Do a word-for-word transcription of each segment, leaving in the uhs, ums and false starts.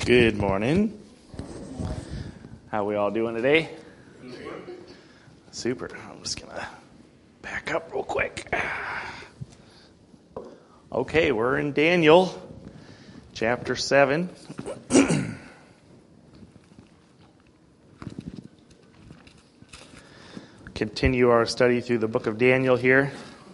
Good morning. How we all doing today? Super. I'm just going to back up real quick. Okay, we're in Daniel, chapter seven. Continue our study through the book of Daniel here.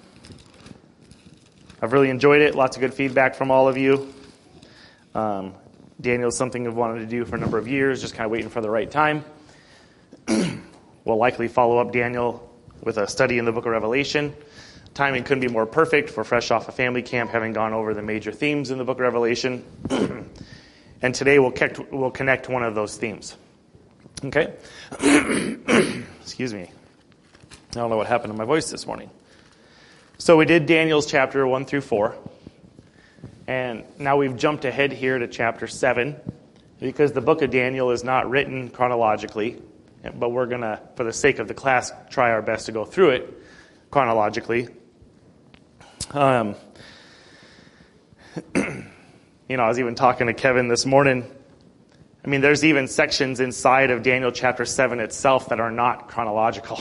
I've really enjoyed it. Lots of good feedback from all of you. Um, Daniel is something I've wanted to do for a number of years, just kind of waiting for the right time. We'll likely follow up Daniel with a study in the book of Revelation. Timing couldn't be more perfect. We're fresh off a family camp, having gone over the major themes in the book of Revelation. And today we'll connect, we'll connect one of those themes. Okay? Excuse me. I don't know what happened to my voice this morning. So we did Daniel's chapter one through four. And now we've jumped ahead here to chapter seven, because the book of Daniel is not written chronologically, but we're going to, for the sake of the class, try our best to go through it chronologically. Um, you know, I was even talking to Kevin this morning. I mean, there's even sections inside of Daniel chapter seven itself that are not chronological.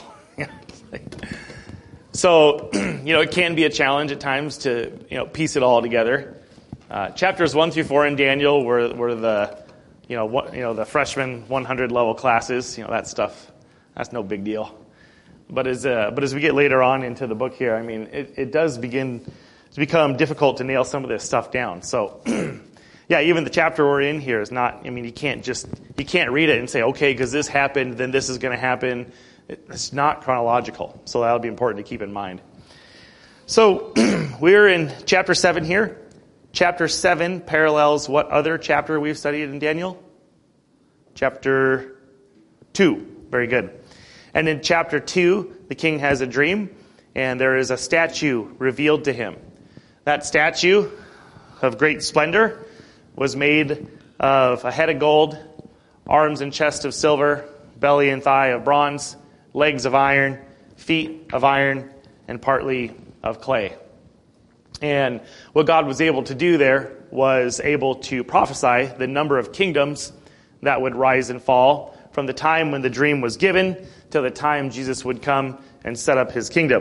So, you know, it can be a challenge at times to, you know, piece it all together. Uh, chapters one through four in Daniel were were the, you know, what, you know, the freshman one hundred level classes. You know, that stuff. That's no big deal. But as uh, but as we get later on into the book here, I mean, it, it does begin to become difficult to nail some of this stuff down. So, yeah, even the chapter we're in here is not. I mean, you can't just you can't read it and say, okay, because this happened, then this is going to happen. It's not chronological, so that'll be important to keep in mind. So we're in chapter seven here. Chapter seven parallels what other chapter we've studied in Daniel? Chapter two. Very good. And in chapter two, the king has a dream, and there is a statue revealed to him. That statue of great splendor was made of a head of gold, arms and chest of silver, belly and thigh of bronze, legs of iron, feet of iron, and partly of clay. And what God was able to do there was able to prophesy the number of kingdoms that would rise and fall from the time when the dream was given till the time Jesus would come and set up his kingdom,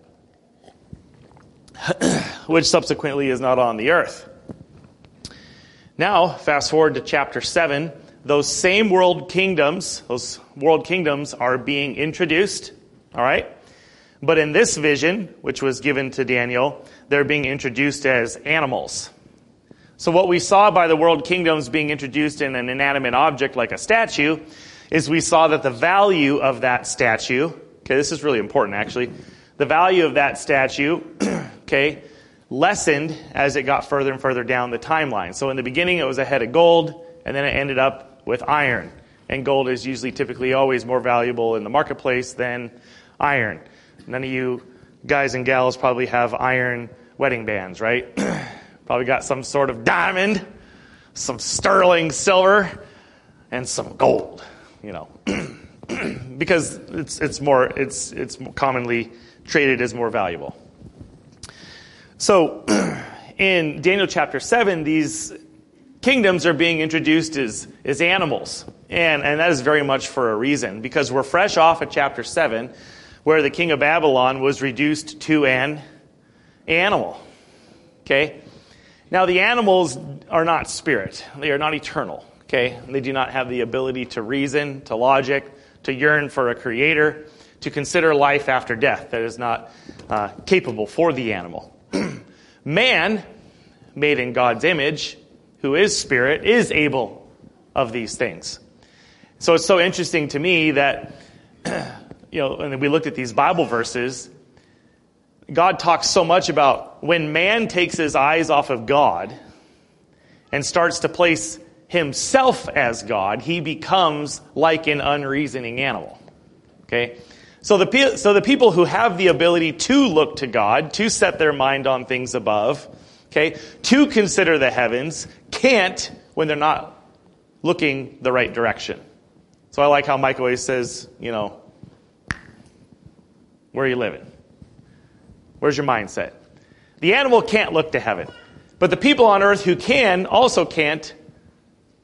which subsequently is not on the earth. Now, fast forward to chapter seven. Those same world kingdoms, those world kingdoms are being introduced, all right? But in this vision, which was given to Daniel, they're being introduced as animals. So what we saw by the world kingdoms being introduced in an inanimate object like a statue is we saw that the value of that statue, okay, this is really important actually, the value of that statue, okay, lessened as it got further and further down the timeline. So in the beginning it was a head of gold, and then it ended up with iron. And gold is usually typically always more valuable in the marketplace than iron. None of you guys and gals probably have iron wedding bands, right? Probably got some sort of diamond, some sterling silver, and some gold, you know. Because it's it's more it's it's commonly traded as more valuable. So in Daniel chapter seven, these kingdoms are being introduced as, as animals. And, and that is very much for a reason, because we're fresh off of chapter seven, where the king of Babylon was reduced to an animal. Okay? Now, the animals are not spirit. They are not eternal. Okay? They do not have the ability to reason, to logic, to yearn for a creator, to consider life after death. That is not uh, capable for the animal. Man, made in God's image, who is spirit, is able of these things. So it's so interesting to me that, you know, when we looked at these Bible verses, God talks so much about when man takes his eyes off of God and starts to place himself as God, he becomes like an unreasoning animal. Okay? So the, so the people who have the ability to look to God, to set their mind on things above, okay, to consider the heavens, can't when they're not looking the right direction. So I like how Mike always says, you know, where are you living? Where's your mindset? The animal can't look to heaven. But the people on earth who can also can't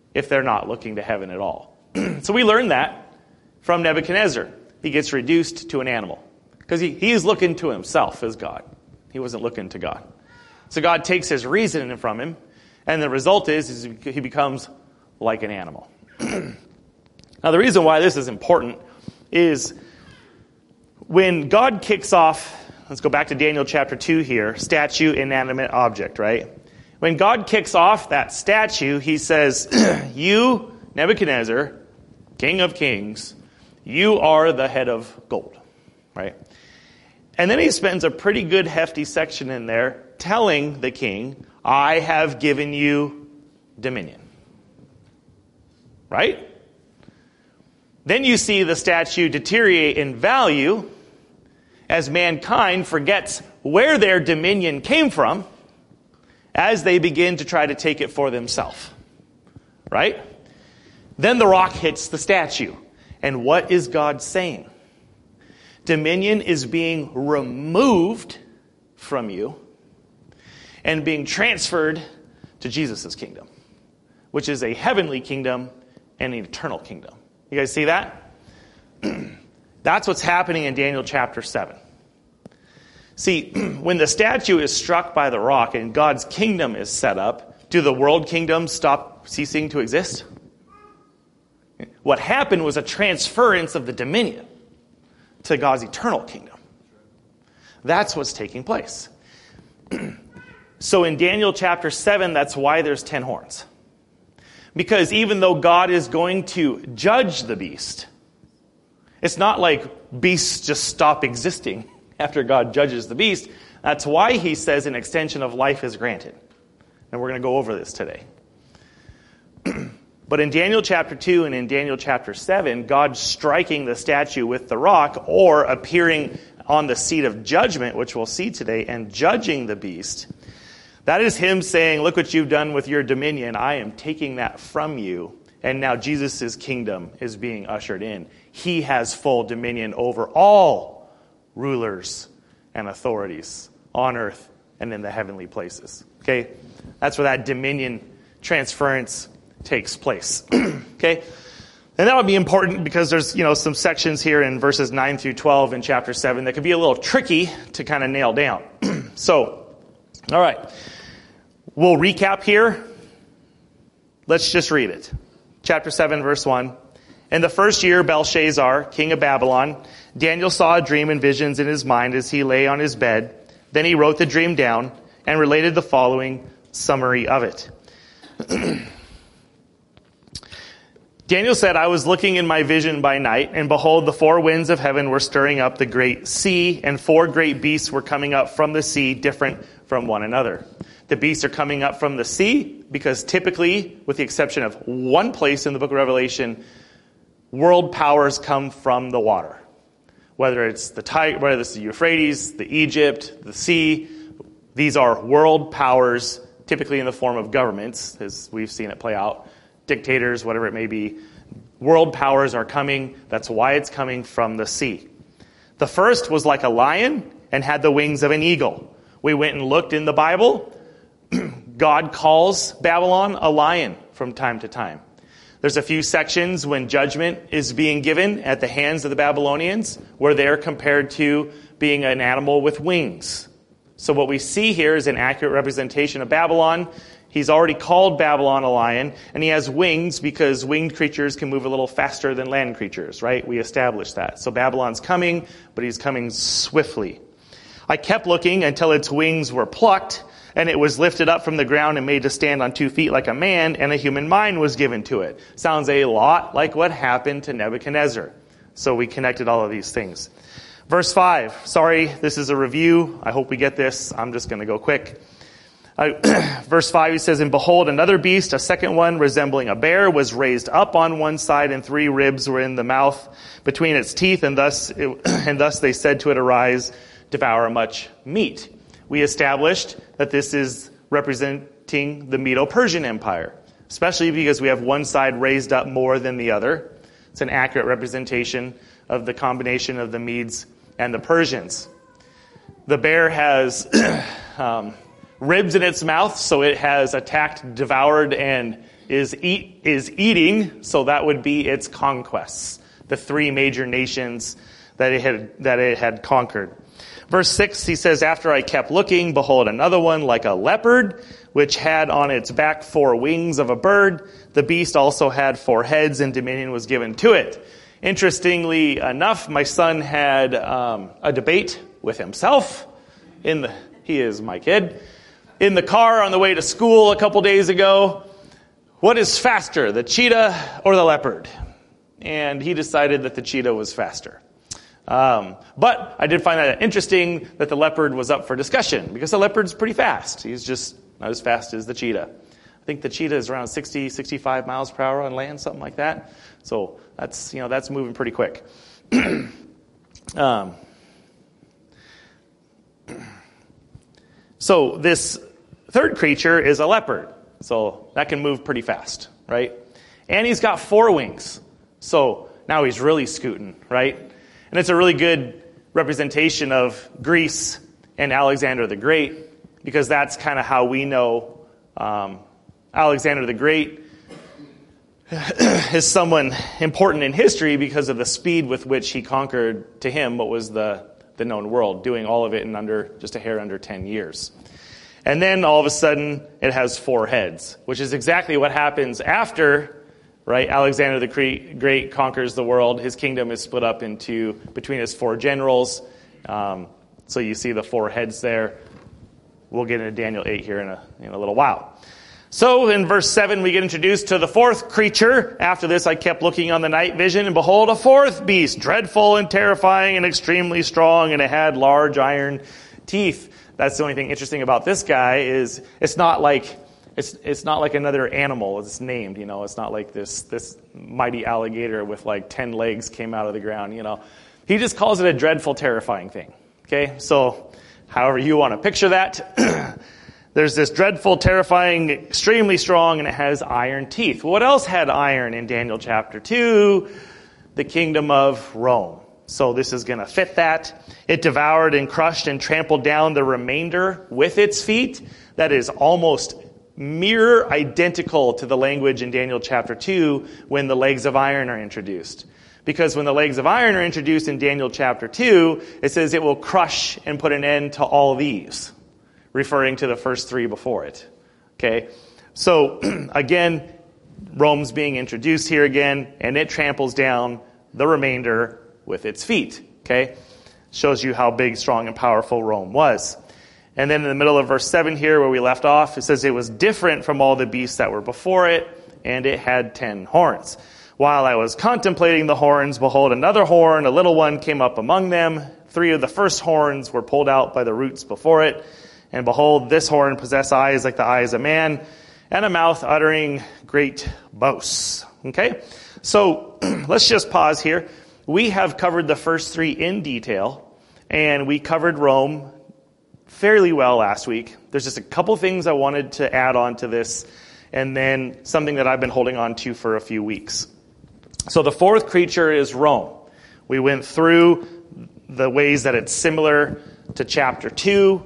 if they're not looking to heaven at all. So we learn that from Nebuchadnezzar. He gets reduced to an animal because he, he's looking to himself as God. He wasn't looking to God. So God takes his reason from him, and the result is, is he becomes like an animal. Now, the reason why this is important is when God kicks off, let's go back to Daniel chapter two here, statue, inanimate object, right? When God kicks off that statue, he says, you, Nebuchadnezzar, King of Kings, you are the head of gold, right? And then he spends a pretty good hefty section in there telling the king, I have given you dominion. Right? Then you see the statue deteriorate in value as mankind forgets where their dominion came from as they begin to try to take it for themselves. Right? Then the rock hits the statue. And what is God saying? Dominion is being removed from you and being transferred to Jesus' kingdom, which is a heavenly kingdom and an eternal kingdom. You guys see that? That's what's happening in Daniel chapter seven. See, when the statue is struck by the rock and God's kingdom is set up, do the world kingdoms stop ceasing to exist? What happened was a transference of the dominion to God's eternal kingdom. That's what's taking place. So in Daniel chapter seven, that's why there's ten horns. Because even though God is going to judge the beast, it's not like beasts just stop existing after God judges the beast. That's why he says an extension of life is granted. And we're going to go over this today. But in Daniel chapter two and in Daniel chapter seven, God striking the statue with the rock or appearing on the seat of judgment, which we'll see today, and judging the beast, that is him saying, look what you've done with your dominion. I am taking that from you. And now Jesus' kingdom is being ushered in. He has full dominion over all rulers and authorities on earth and in the heavenly places. Okay? That's where that dominion transference takes place. Okay? And that would be important because there's, you know, some sections here in verses nine through twelve in chapter seven that could be a little tricky to kind of nail down. So, all right. We'll recap here. Let's just read it. Chapter seven, verse one. In the first year, Belshazzar, king of Babylon, Daniel saw a dream and visions in his mind as he lay on his bed. Then he wrote the dream down and related the following summary of it. Daniel said, I was looking in my vision by night, and behold, the four winds of heaven were stirring up the great sea, and four great beasts were coming up from the sea, different from one another. The beasts are coming up from the sea because typically, with the exception of one place in the book of Revelation, world powers come from the water. Whether it's the Tig- whether it's the Euphrates, the Egypt, the sea, these are world powers, typically in the form of governments, as we've seen it play out. Dictators, whatever it may be. World powers are coming. That's why it's coming from the sea. The first was like a lion and had the wings of an eagle. We went and looked in the Bible. God calls Babylon a lion from time to time. There's a few sections when judgment is being given at the hands of the Babylonians where they're compared to being an animal with wings. So what we see here is an accurate representation of Babylon. He's already called Babylon a lion, and he has wings because winged creatures can move a little faster than land creatures, right? We established that. So Babylon's coming, but he's coming swiftly. I kept looking until its wings were plucked, and it was lifted up from the ground and made to stand on two feet like a man, and a human mind was given to it. Sounds a lot like what happened to Nebuchadnezzar. So we connected all of these things. Verse five. Sorry, this is a review. I hope we get this. I'm just going to go quick. Uh, verse five, he says, and behold, another beast, a second one resembling a bear, was raised up on one side, and three ribs were in the mouth between its teeth, and thus it, and thus they said to it, arise, devour much meat. We established that this is representing the Medo-Persian Empire, especially because we have one side raised up more than the other. It's an accurate representation of the combination of the Medes and the Persians. The bear has um, ribs in its mouth, so it has attacked, devoured, and is eat, is eating, so that would be its conquests, the three major nations that it had that it had conquered. Verse six, he says, "After I kept looking, behold, another one like a leopard, which had on its back four wings of a bird. The beast also had four heads, and dominion was given to it." Interestingly enough, my son had um, a debate with himself. In the he is my kid. In the car on the way to school a couple days ago, what is faster, the cheetah or the leopard? And he decided that the cheetah was faster. Um, but I did find that interesting that the leopard was up for discussion, because the leopard's pretty fast. He's just not as fast as the cheetah. I think the cheetah is around sixty, sixty-five miles per hour on land, something like that. So that's, you know, that's moving pretty quick. um, so this third creature is a leopard. So that can move pretty fast, right? And he's got four wings. So now he's really scooting, right? And it's a really good representation of Greece and Alexander the Great, because that's kind of how we know um, Alexander the Great is someone important in history because of the speed with which he conquered, to him, what was the, the known world, doing all of it in under just a hair under ten years. And then all of a sudden, it has four heads, which is exactly what happens after, right? Alexander the Great conquers the world. His kingdom is split up into between his four generals. Um, so you see the four heads there. We'll get into Daniel eight here in a, in a little while. So in verse seven, we get introduced to the fourth creature. After this, I kept looking on the night vision, and behold, a fourth beast, dreadful and terrifying and extremely strong, and it had large iron teeth. That's the only thing interesting about this guy is it's not like it's it's not like another animal. It's named, you know. It's not like this this mighty alligator with like ten legs came out of the ground, you know. He just calls it a dreadful, terrifying thing. Okay, so however you want to picture that. There's this dreadful, terrifying, extremely strong, and it has iron teeth. What else had iron in Daniel chapter two? The kingdom of Rome. So this is going to fit that. It devoured and crushed and trampled down the remainder with its feet. That is almost mirror identical to the language in Daniel chapter two when the legs of iron are introduced. Because when the legs of iron are introduced in Daniel chapter two, it says it will crush and put an end to all these, referring to the first three before it. Okay, so again, Rome's being introduced here again, and it tramples down the remainder with its feet. Okay, shows you how big, strong, and powerful Rome was. And then in the middle of verse seven here, where we left off, it says it was different from all the beasts that were before it, and it had ten horns. While I was contemplating the horns, behold, another horn, a little one, came up among them. Three of the first horns were pulled out by the roots before it. And behold, this horn possessed eyes like the eyes of man, and a mouth uttering great boasts. Okay? So, let's just pause here. We have covered the first three in detail, and we covered Rome fairly well last week. There's just a couple things I wanted to add on to this, and then something that I've been holding on to for a few weeks. So the fourth creature is Rome. We went through the ways that it's similar to chapter two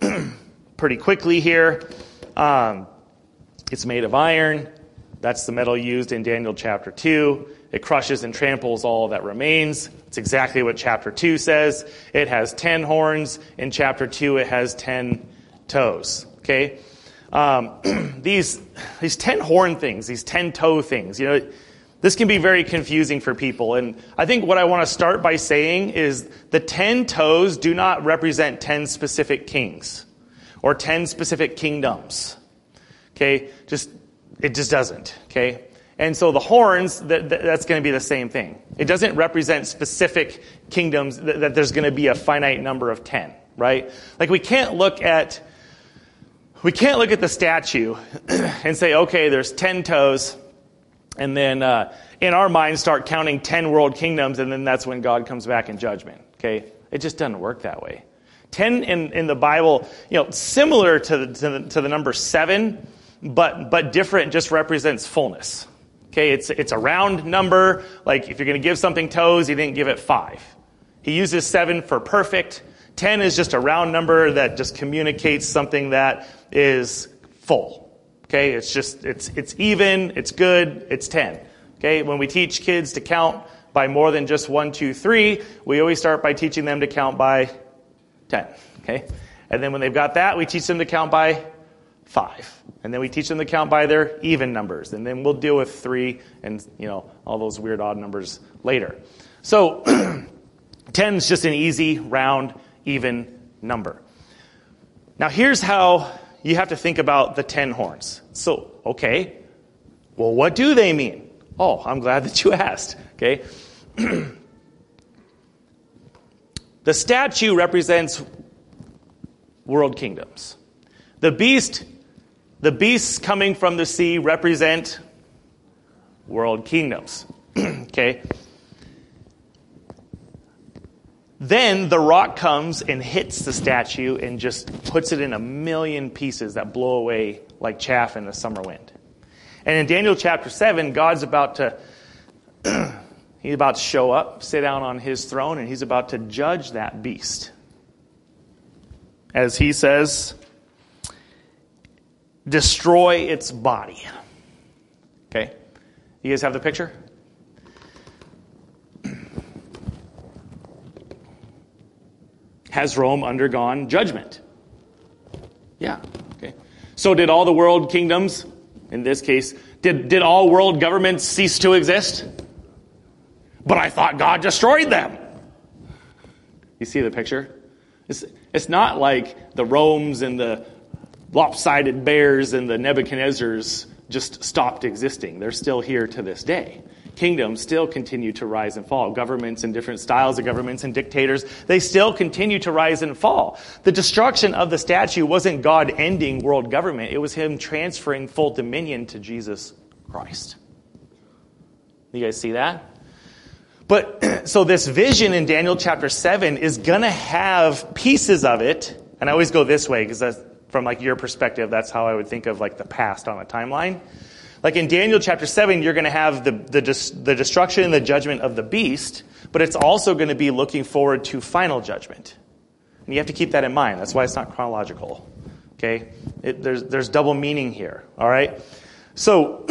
pretty quickly here. Um, it's made of iron. That's the metal used in Daniel chapter two. It crushes and tramples all that remains. It's exactly what chapter two says. It has ten horns. In chapter two, it has ten toes. Okay? Um, these, these ten horn things, these ten toe things, you know, this can be very confusing for people. And I think what I want to start by saying is the ten toes do not represent ten specific kings or ten specific kingdoms. Okay? Just, it just doesn't. Okay? And so the horns, that, that, that's going to be the same thing. It doesn't represent specific kingdoms, that, that there's going to be a finite number of ten, right? Like we can't look at, we can't look at the statue and say, okay, there's ten toes, and then uh, in our minds start counting ten world kingdoms, and then that's when God comes back in judgment. Okay, it just doesn't work that way. Ten in, in the Bible, you know, similar to the, to the to the number seven, but but different, just represents fullness. Okay, it's it's a round number. Like if you're going to give something toes, he didn't give it five. He uses seven for perfect. Ten is just a round number that just communicates something that is full. Okay, it's just, it's it's even, it's good, it's ten. Okay, when we teach kids to count by more than just one, two, three, we always start by teaching them to count by ten. Okay, and then when they've got that, we teach them to count by five. And then we teach them to count by their even numbers. And then we'll deal with three and, you know, all those weird odd numbers later. So ten is just an easy, round, even number. Now here's how you have to think about the ten horns. So, okay, well, what do they mean? Oh, I'm glad that you asked. Okay. The statue represents world kingdoms. The beast, the beasts coming from the sea represent world kingdoms. Okay. Then the rock comes and hits the statue and just puts it in a million pieces that blow away like chaff in a summer wind. And in Daniel chapter seven, God's about to he's about to show up, sit down on his throne, and he's about to judge that beast. As he says, destroy its body. Okay? You guys have the picture? Has Rome undergone judgment? Yeah. Okay. So did all the world kingdoms, in this case, did, did all world governments cease to exist? But I thought God destroyed them. You see the picture? It's, it's not like the Romes and the lopsided bears and the Nebuchadnezzars just stopped existing. They're still here to this day. Kingdoms still continue to rise and fall. Governments and different styles of governments and dictators, they still continue to rise and fall. The destruction of the statue wasn't God ending world government. It was him transferring full dominion to Jesus Christ. You guys see that? But so this vision in Daniel chapter seven is going to have pieces of it. And I always go this way because that's from like your perspective, that's how I would think of like the past on a timeline. Like in Daniel chapter seven, you're going to have the, the, the destruction and the judgment of the beast, but it's also going to be looking forward to final judgment. And you have to keep that in mind. That's why it's not chronological. Okay? It, there's, there's double meaning here. All right? So,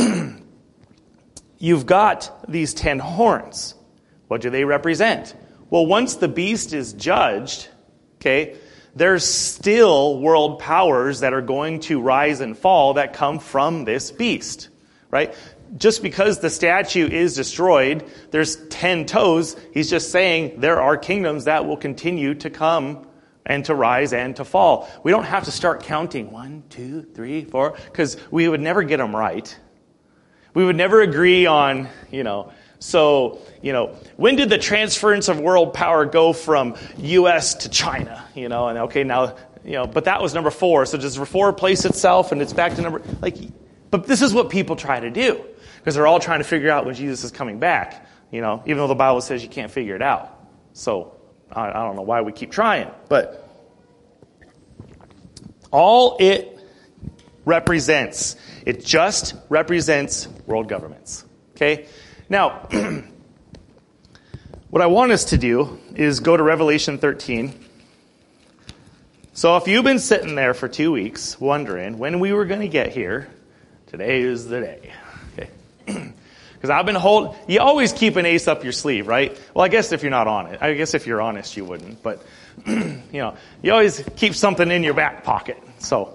you've got these ten horns. What do they represent? Well, once the beast is judged, okay, there's still world powers that are going to rise and fall that come from this beast. Right? Just because the statue is destroyed, there's ten toes. He's just saying there are kingdoms that will continue to come and to rise and to fall. We don't have to start counting one, two, three, four, because we would never get them right. We would never agree on, you know, so, you know, when did the transference of world power go from U S to China? You know, and okay, now, you know, but that was number four. So does four replace itself and it's back to number, like, but this is what people try to do because they're all trying to figure out when Jesus is coming back, you know, even though the Bible says you can't figure it out. So I, I don't know why we keep trying, but all it represents, it just represents world governments. Okay? Now, what I want us to do is go to Revelation thirteen. So if you've been sitting there for two weeks wondering when we were going to get here, today is the day. Okay. Because I've been holding, you always keep an ace up your sleeve, right? Well, I guess if you're not on it. I guess if you're honest, you wouldn't. But, you know, you always keep something in your back pocket. So,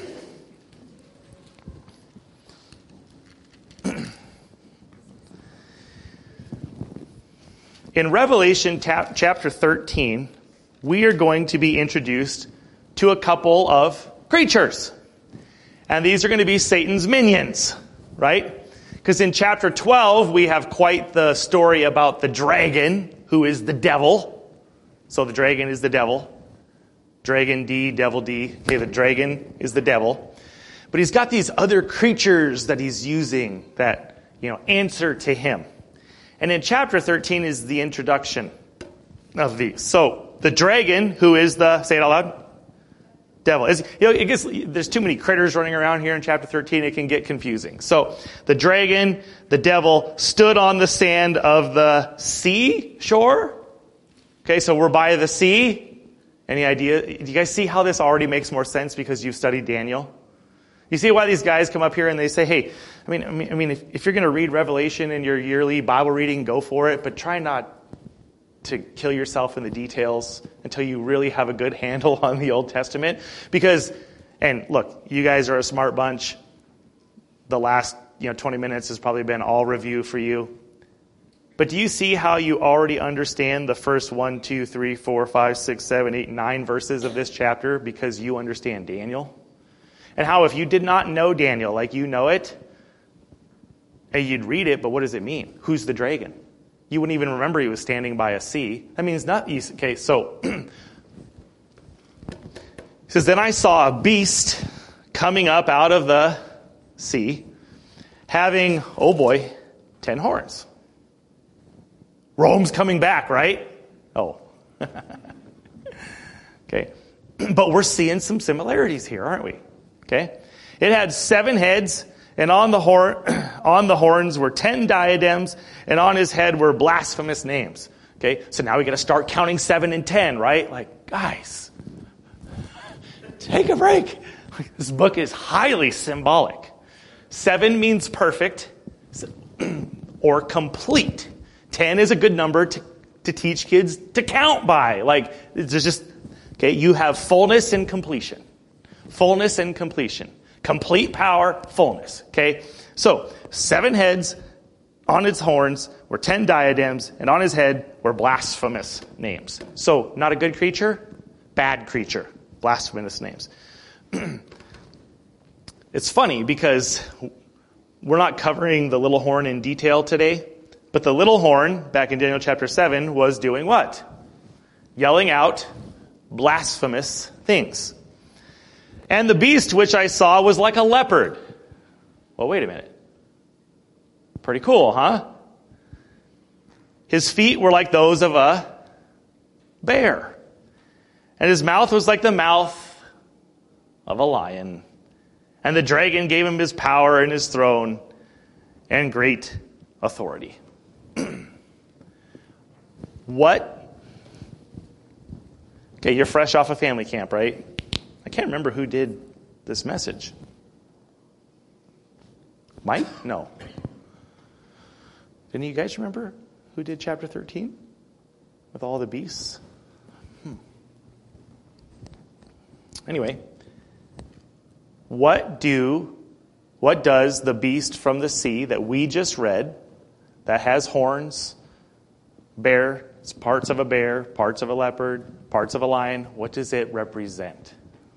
in Revelation ta- chapter thirteen, we are going to be introduced to a couple of creatures. And these are going to be Satan's minions, right? Because in chapter twelve, we have quite the story about the dragon, who is the devil. So the dragon is the devil. Dragon D, devil D. Okay, the dragon is the devil. But he's got these other creatures that he's using that, you know, answer to him. And in chapter thirteen is the introduction of these. So the dragon, who is the, say it out loud, devil. Is, you know, it gets, there's too many critters running around here in chapter thirteen. It can get confusing. So the dragon, the devil, stood on the sand of the sea shore. Okay, so we're by the sea. Any idea? Do you guys see how this already makes more sense because you've studied Daniel? You see why these guys come up here and they say, hey, I mean, I mean, I mean if, if you're going to read Revelation in your yearly Bible reading, go for it, but try not to kill yourself in the details until you really have a good handle on the Old Testament. Because, and look, you guys are a smart bunch. The last, you know, twenty minutes has probably been all review for you. But do you see how you already understand the first one, two, three, four, five, six, seven, eight, nine verses of this chapter because you understand Daniel? And how if you did not know Daniel like you know it, and you'd read it, but what does it mean? Who's the dragon? You wouldn't even remember he was standing by a sea. That means not easy. Okay, so it says, then I saw a beast coming up out of the sea, having, oh boy, ten horns. Rome's coming back, right? Oh. Okay. But we're seeing some similarities here, aren't we? Okay. It had seven heads, and on the horn, on the horns were ten diadems, and on his head were blasphemous names. Okay. So now we got to start counting seven and ten, right? Like, guys, take a break. This book is highly symbolic. Seven means perfect or complete. Ten is a good number to, to teach kids to count by. Like, it's just, okay, you have fullness and completion. Fullness and completion. Complete power, fullness. Okay? So, seven heads, on its horns were ten diadems, and on his head were blasphemous names. So, not a good creature, bad creature. Blasphemous names. It's funny because we're not covering the little horn in detail today, but the little horn, back in Daniel chapter seven, was doing what? Yelling out blasphemous things. And the beast which I saw was like a leopard. Well, wait a minute. Pretty cool, huh? His feet were like those of a bear. And his mouth was like the mouth of a lion. And the dragon gave him his power and his throne and great authority. What? Okay, you're fresh off of family camp, right? I can't remember who did this message. Mike? No. Any of you guys remember who did chapter thirteen? With all the beasts? Hmm. Anyway. What do, what does the beast from the sea that we just read, that has horns, bear, it's parts of a bear, parts of a leopard, parts of a lion, what does it represent?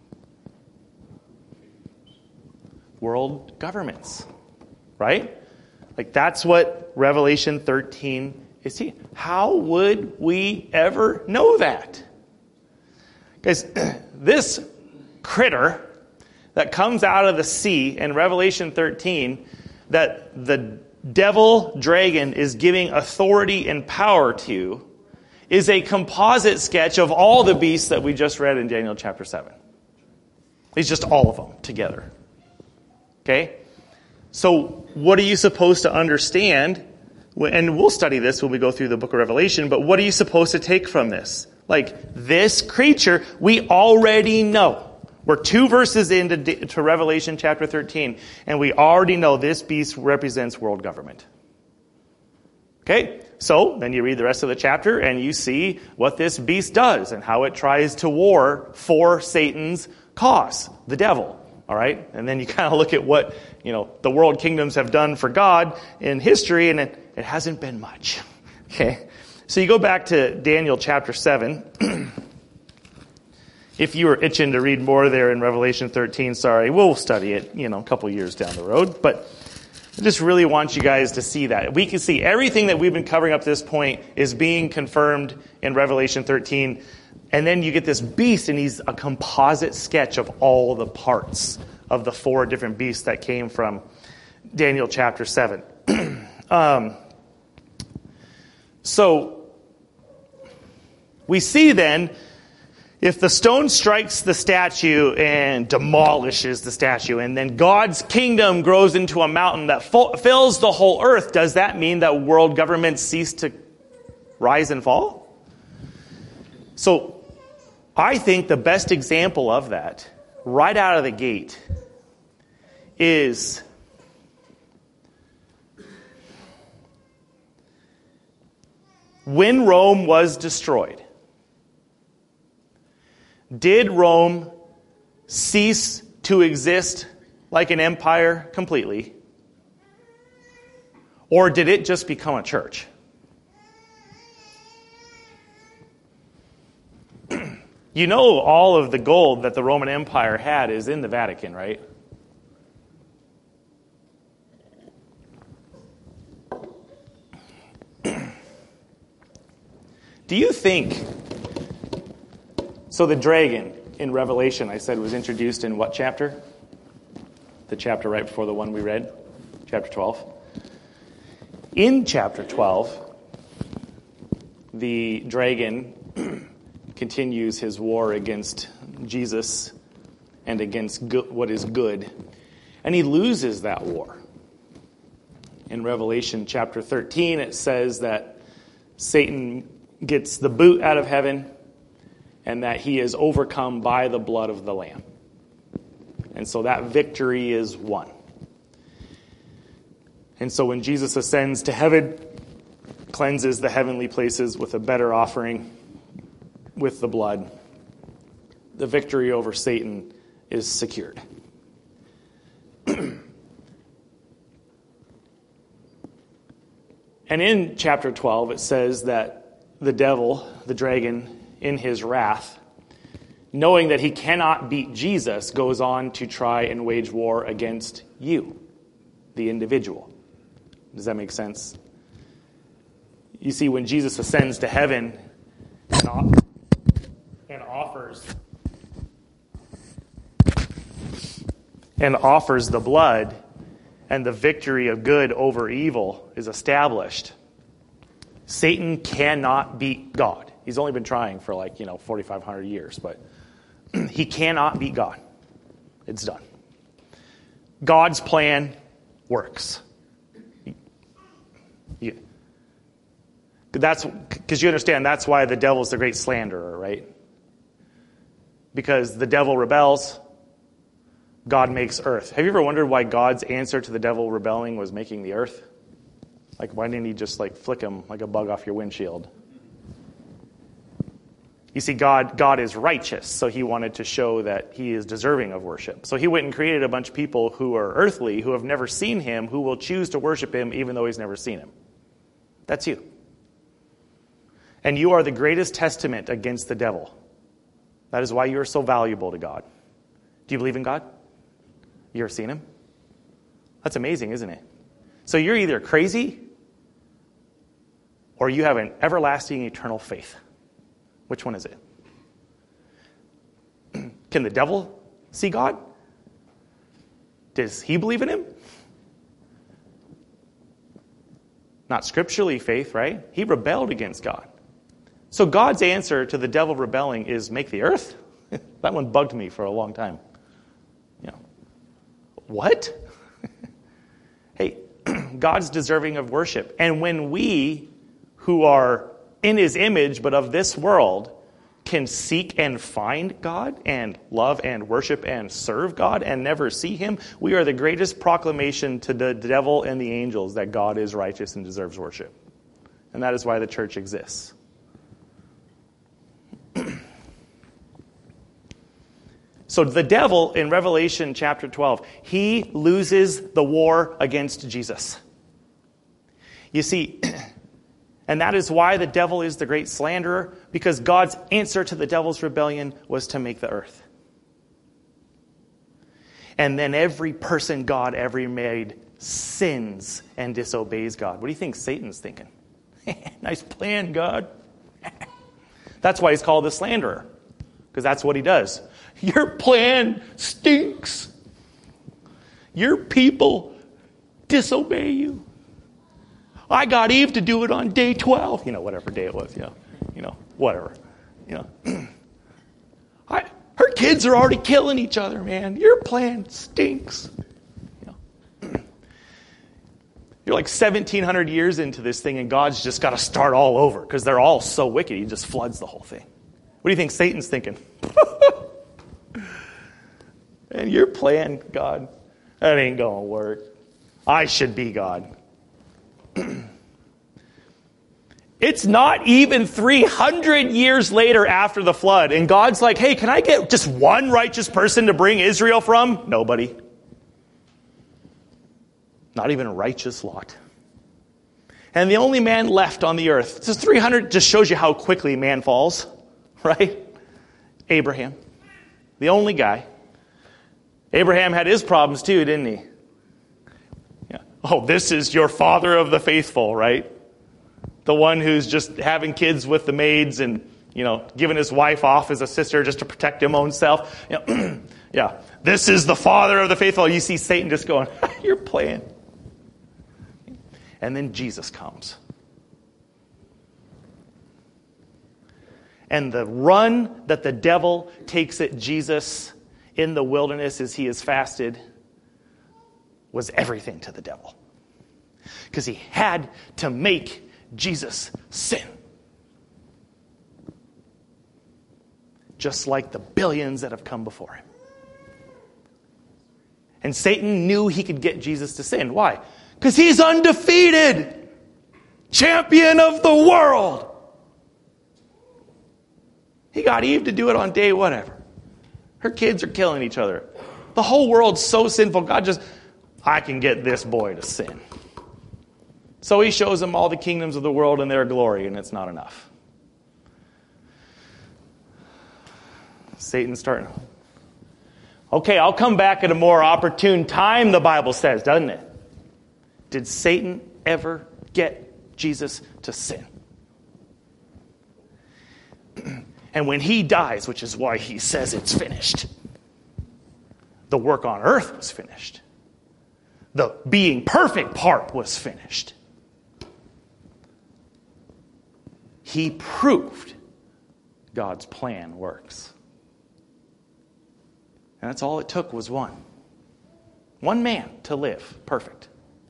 World governments, right? Like that's what Revelation thirteen is teaching. How would we ever know that? Guys, this critter that comes out of the sea in Revelation thirteen, that the devil dragon is giving authority and power to, is a composite sketch of all the beasts that we just read in Daniel chapter seven. It's just all of them together. Okay? So what are you supposed to understand? And we'll study this when we go through the book of Revelation, but what are you supposed to take from this? Like, this creature, we already know. We're two verses into to Revelation chapter thirteen, and we already know this beast represents world government. Okay? So, then you read the rest of the chapter, and you see what this beast does, and how it tries to war for Satan's cause, the devil. All right? And then you kind of look at what, you know, the world kingdoms have done for God in history, and it, it hasn't been much. Okay? So you go back to Daniel chapter seven. If you were itching to read more there in Revelation thirteen, sorry, we'll study it, you know, a couple years down the road. But I just really want you guys to see that. We can see everything that we've been covering up to this point is being confirmed in Revelation thirteen. And then you get this beast, and he's a composite sketch of all the parts of the four different beasts that came from Daniel chapter seven. um, so we see then, if the stone strikes the statue and demolishes the statue, and then God's kingdom grows into a mountain that fills the whole earth, does that mean that world governments cease to rise and fall? So I think the best example of that, right out of the gate, is when Rome was destroyed, did Rome cease to exist like an empire completely? Or did it just become a church? You know, all of the gold that the Roman Empire had is in the Vatican, right? Do you think, so the dragon in Revelation, I said, was introduced in what chapter? The chapter right before the one we read, chapter twelve. In chapter twelve, the dragon continues his war against Jesus and against go- what is good, and he loses that war. In Revelation chapter thirteen, it says that Satan gets the boot out of heaven and that he is overcome by the blood of the Lamb. And so that victory is won. And so when Jesus ascends to heaven, cleanses the heavenly places with a better offering, with the blood, the victory over Satan is secured. And in chapter twelve, it says that the devil, the dragon, in his wrath, knowing that he cannot beat Jesus, goes on to try and wage war against you, the individual. Does that make sense? You see, when Jesus ascends to heaven and, off- and offers and offers the blood, and the victory of good over evil is established, Satan cannot beat God. He's only been trying for like, you know, forty-five hundred years, but he cannot beat God. It's done. God's plan works. You, that's because you understand that's why the devil's the great slanderer, right? Because the devil rebels, God makes earth. Have you ever wondered why God's answer to the devil rebelling was making the earth? Like, why didn't he just like flick him like a bug off your windshield? You see, God, God is righteous, so he wanted to show that he is deserving of worship. So he went and created a bunch of people who are earthly, who have never seen him, who will choose to worship him even though he's never seen him. That's you. And you are the greatest testament against the devil. That is why you are so valuable to God. Do you believe in God? You ever seen him? That's amazing, isn't it? So you're either crazy or you have an everlasting eternal faith. Which one is it? Can the devil see God? Does he believe in him? Not scripturally faith, right? He rebelled against God. So God's answer to the devil rebelling is make the earth? That one bugged me for a long time. You know, what? Hey, God's deserving of worship. And when we, who are in his image, but of this world, can seek and find God and love and worship and serve God and never see him, we are the greatest proclamation to the devil and the angels that God is righteous and deserves worship. And that is why the church exists. So the devil in Revelation chapter twelve, he loses the war against Jesus. You see, and that is why the devil is the great slanderer, because God's answer to the devil's rebellion was to make the earth. And then every person God ever made sins and disobeys God. What do you think Satan's thinking? Nice plan, God. That's why he's called the slanderer, because that's what he does. Your plan stinks. Your people disobey you. I got Eve to do it on day twelve. You know, whatever day it was. You know, you know whatever. You know, I, her kids are already killing each other, man. Your plan stinks. You know, you're like seventeen hundred years into this thing, and God's just got to start all over because they're all so wicked. He just floods the whole thing. What do you think Satan's thinking? And your plan, God, That ain't going to work. I should be God. It's not even three hundred years later after the flood, and God's like, hey, can I get just one righteous person to bring Israel from? Nobody. Not even a righteous Lot. And the only man left on the earth, just three hundred just shows you how quickly man falls, right? Abraham. The only guy. Abraham had his problems too, didn't he? Yeah. Oh, this is your father of the faithful, right? The one who's just having kids with the maids and, you know, giving his wife off as a sister just to protect his own self. You know, yeah, this is the father of the faithful. You see Satan just going, you're playing. And then Jesus comes. And the run that the devil takes at Jesus in the wilderness as he is fasted was everything to the devil. Because he had to make Jesus sin. Just like the billions that have come before him. And Satan knew he could get Jesus to sin. Why? Because he's undefeated. Champion of the world. He got Eve to do it on day whatever. Her kids are killing each other. The whole world's so sinful. God just, I can get this boy to sin. So he shows them all the kingdoms of the world and their glory, and it's not enough. Satan's starting. Okay, I'll come back at a more opportune time, the Bible says, doesn't it? Did Satan ever get Jesus to sin? And when he dies, which is why he says it's finished, the work on earth was finished. The being perfect part was finished. He proved God's plan works. And that's all it took was one. One man to live perfect.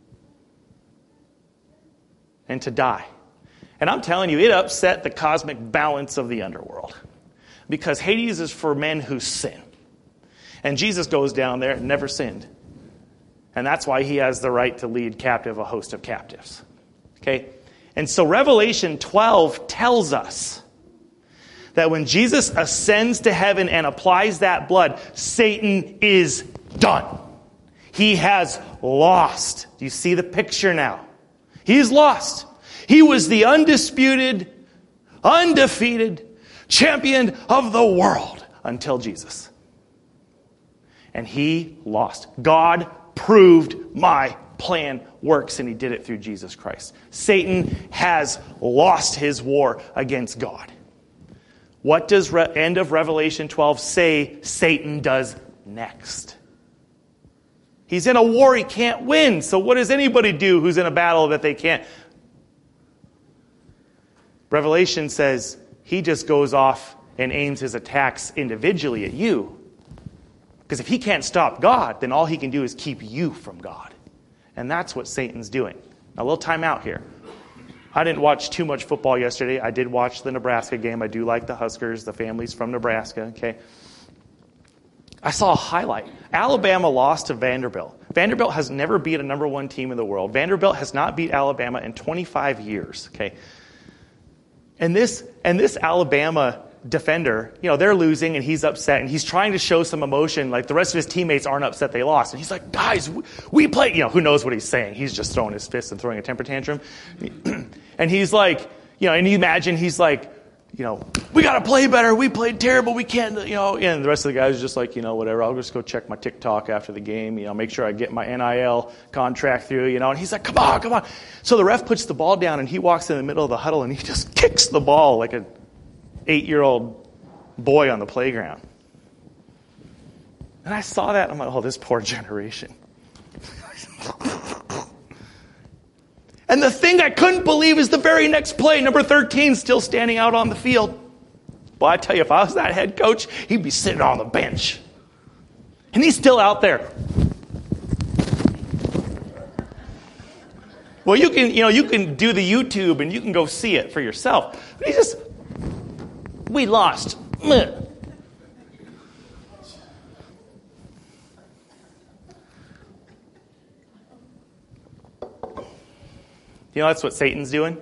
And to die. And I'm telling you, it upset the cosmic balance of the underworld. Because Hades is for men who sin. And Jesus goes down there and never sinned. And that's why he has the right to lead captive a host of captives. Okay? And so Revelation twelve tells us that when Jesus ascends to heaven and applies that blood, Satan is done. He has lost. Do you see the picture now? He's lost. He was the undisputed, undefeated champion of the world until Jesus. And he lost. God proved my plan works, and he did it through Jesus Christ. Satan has lost his war against God. What does re- end of Revelation twelve say Satan does next? He's in a war he can't win. So what does anybody do who's in a battle that they can't? Revelation says he just goes off and aims his attacks individually at you. Because if he can't stop God, then all he can do is keep you from God. And that's what Satan's doing. Now, a little time out here. I didn't watch too much football yesterday. I did watch the Nebraska game. I do like the Huskers. The family's from Nebraska. Okay. I saw a highlight. Alabama lost to Vanderbilt. Vanderbilt has never beat a number one team in the world. Vanderbilt has not beat Alabama in twenty-five years. Okay. And this and this Alabama defender, you know, they're losing and he's upset and he's trying to show some emotion. Like the rest of his teammates aren't upset they lost. And he's like, guys, we, we play, you know, who knows what he's saying. He's just throwing his fist and throwing a temper tantrum. And he's like, you know, and you imagine he's like, you know, we got to play better. We played terrible. We can't, you know, and the rest of the guys are just like, you know, whatever. I'll just go check my TikTok after the game, you know, make sure I get my N I L contract through, you know, and he's like, come on, come on. So the ref puts the ball down and he walks in the middle of the huddle and he just kicks the ball like an eight-year-old boy on the playground. And I saw that and I'm like, oh, this poor generation. And the thing I couldn't believe is the very next play, number thirteen still standing out on the field. Well, I tell you, if I was that head coach, he'd be sitting on the bench. And he's still out there. Well, you can, you know, you can do the YouTube and you can go see it for yourself. But he just, we lost. You know that's what Satan's doing?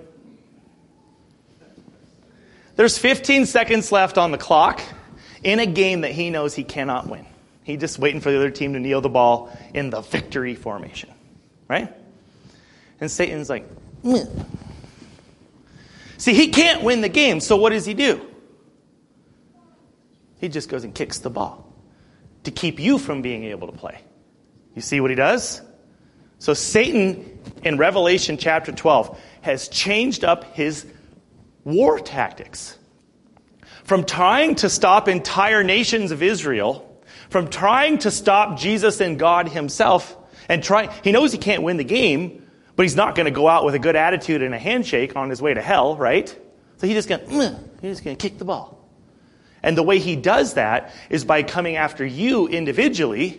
There's fifteen seconds left on the clock in a game that he knows he cannot win. He's just waiting for the other team to kneel the ball in the victory formation. Right? And Satan's like, meh. See, he can't win the game, so what does he do? He just goes and kicks the ball to keep you from being able to play. You see what he does? So Satan, in Revelation chapter twelve, has changed up his war tactics. From trying to stop entire nations of Israel, from trying to stop Jesus and God himself, and try, he knows he can't win the game, but he's not going to go out with a good attitude and a handshake on his way to hell, right? So he's just going to, he's just going to kick the ball. And the way he does that is by coming after you individually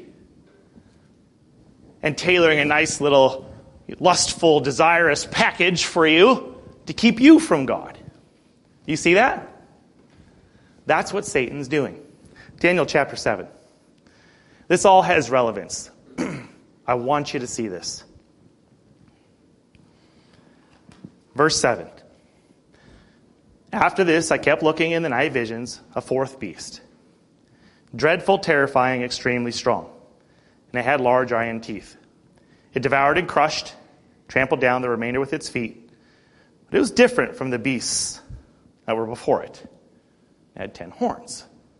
and tailoring a nice little lustful, desirous package for you to keep you from God. You see that? That's what Satan's doing. Daniel chapter seven. This all has relevance. I want you to see this. Verse seven. After this, I kept looking in the night visions, a fourth beast. Dreadful, terrifying, extremely strong. And it had large iron teeth. It devoured and crushed, trampled down the remainder with its feet. But it was different from the beasts that were before it. It had ten horns.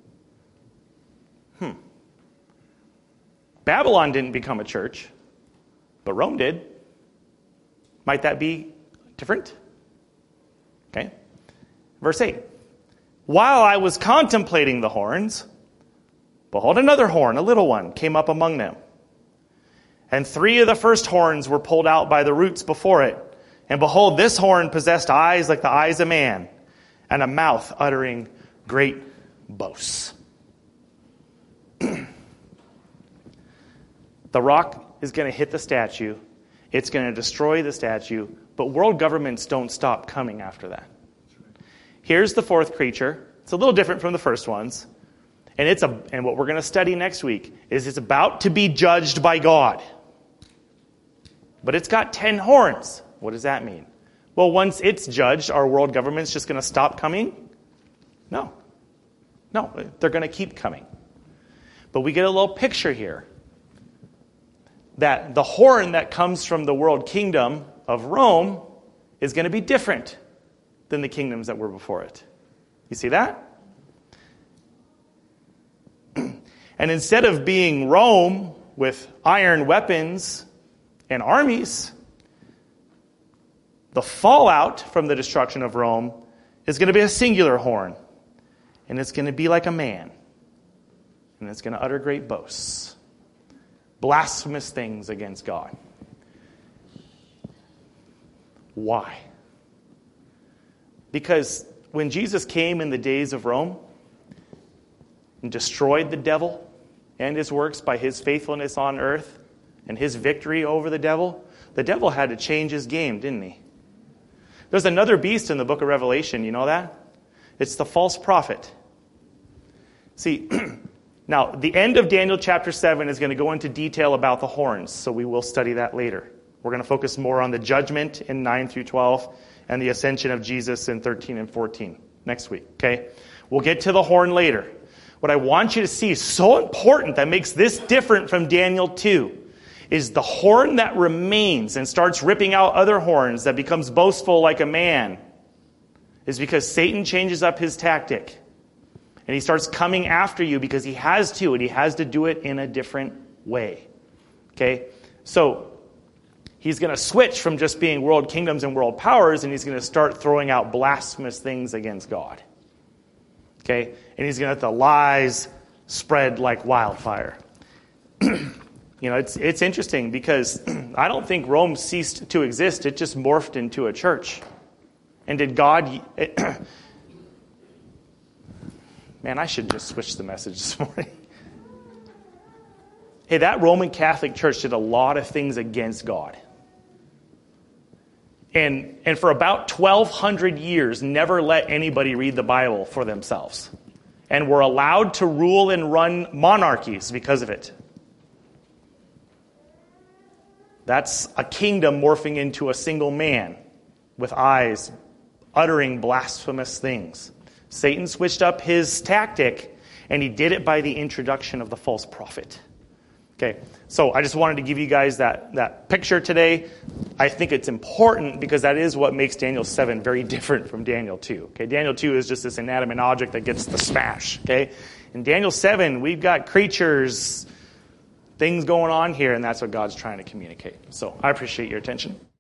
Hmm. Babylon didn't become a church, but Rome did. Might that be different? Okay. Verse eight. While I was contemplating the horns, behold, another horn, a little one, came up among them. And three of the first horns were pulled out by the roots before it. And behold, this horn possessed eyes like the eyes of man, and a mouth uttering great boasts. The rock is going to hit the statue. It's going to destroy the statue. But world governments don't stop coming after that. Here's the fourth creature. It's a little different from the first ones. And it's a and what we're going to study next week is it's about to be judged by God. But it's got ten horns. What does that mean? Well, once it's judged, are world governments just going to stop coming? No. No, they're going to keep coming. But we get a little picture here that the horn that comes from the world kingdom of Rome is going to be different than the kingdoms that were before it. You see that? And instead of being Rome with iron weapons and armies, the fallout from the destruction of Rome is going to be a singular horn. And it's going to be like a man. And it's going to utter great boasts. Blasphemous things against God. Why? Because when Jesus came in the days of Rome and destroyed the devil and his works by his faithfulness on earth and his victory over the devil, the devil had to change his game, didn't he? There's another beast in the book of Revelation, you know that? It's the false prophet. See, now, the end of Daniel chapter seven is going to go into detail about the horns, so we will study that later. We're going to focus more on the judgment in nine through twelve and the ascension of Jesus in thirteen and fourteen next week, okay? We'll get to the horn later. What I want you to see is so important that makes this different from Daniel two is the horn that remains and starts ripping out other horns that becomes boastful like a man is because Satan changes up his tactic. And he starts coming after you because he has to, and he has to do it in a different way. Okay? So, he's going to switch from just being world kingdoms and world powers, and he's going to start throwing out blasphemous things against God. Okay? And he's going to let the lies spread like wildfire. You know, it's it's interesting because I don't think Rome ceased to exist. It just morphed into a church. And did God... It, Man, I should just switch the message this morning. Hey, that Roman Catholic Church did a lot of things against God. And, and for about twelve hundred years, never let anybody read the Bible for themselves. And were allowed to rule and run monarchies because of it. That's a kingdom morphing into a single man with eyes, uttering blasphemous things. Satan switched up his tactic, and he did it by the introduction of the false prophet. Okay, so I just wanted to give you guys that, that picture today. I think it's important because that is what makes Daniel seven very different from Daniel two. Okay, Daniel two is just this inanimate object that gets the smash. Okay, in Daniel seven, we've got creatures, things going on here, and that's what God's trying to communicate. So I appreciate your attention.